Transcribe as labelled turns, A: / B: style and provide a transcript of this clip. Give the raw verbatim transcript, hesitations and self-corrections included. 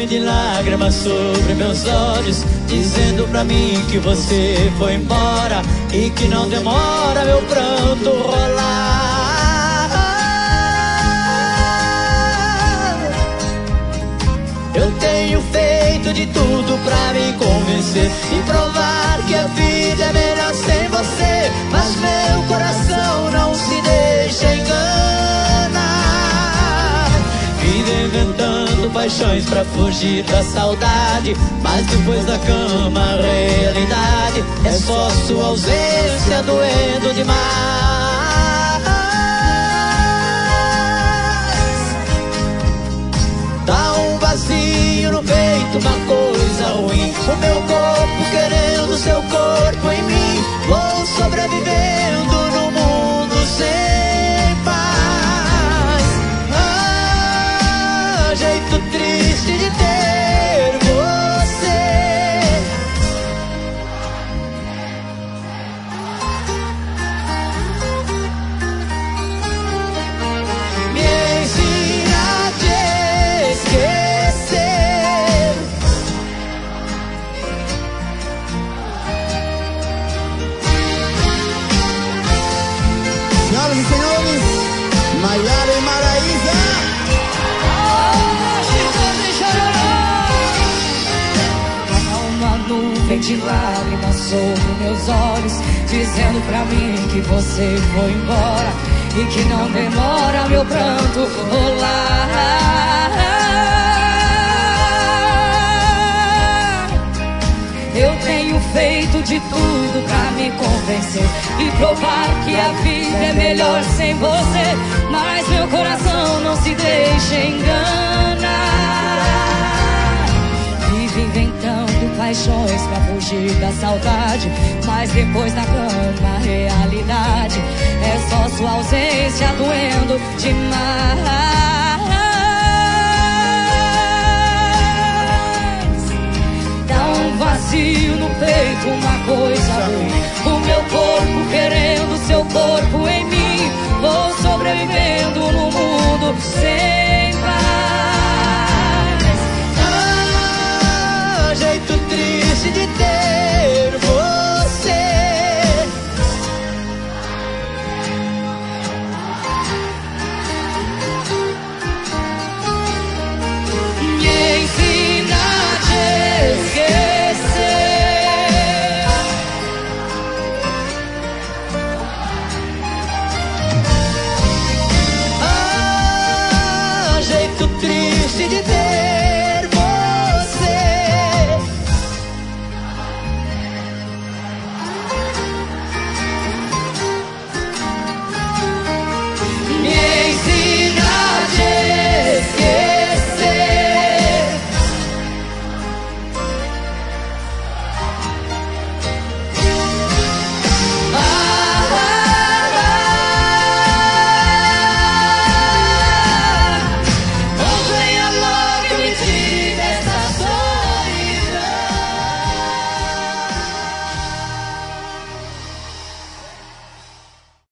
A: de lágrimas sobre meus olhos, dizendo pra mim que você foi embora e que não demora meu pranto rolar. Eu tenho feito de tudo pra me convencer e provar que a vida é melhor sem você, mas meu coração não se deixa enganar. Vivo inventando paixões pra fugir da saudade, mas depois da cama a realidade é só sua ausência doendo demais. Dá um vazio no peito, uma coisa ruim, o meu corpo querendo seu corpo em mim. Vou sobrevivendo no mundo sem paz. Ah, jeito triste de ter você. Me ensina a te esquecer.
B: Senhoras e senhores, Maiara e Maraísa.
C: Uma nuvem de lágrimas sobre meus olhos, dizendo pra mim que você foi embora e que não demora meu pranto rolar. Eu tenho feito de tudo pra me convencer e provar que a vida é melhor sem você, mas meu coração não se deixa enganar. Vive inventando paixões pra fugir da saudade, mas depois na cama a realidade é só sua ausência doendo demais. Dá um vazio no peito, uma coisa ruim, o meu corpo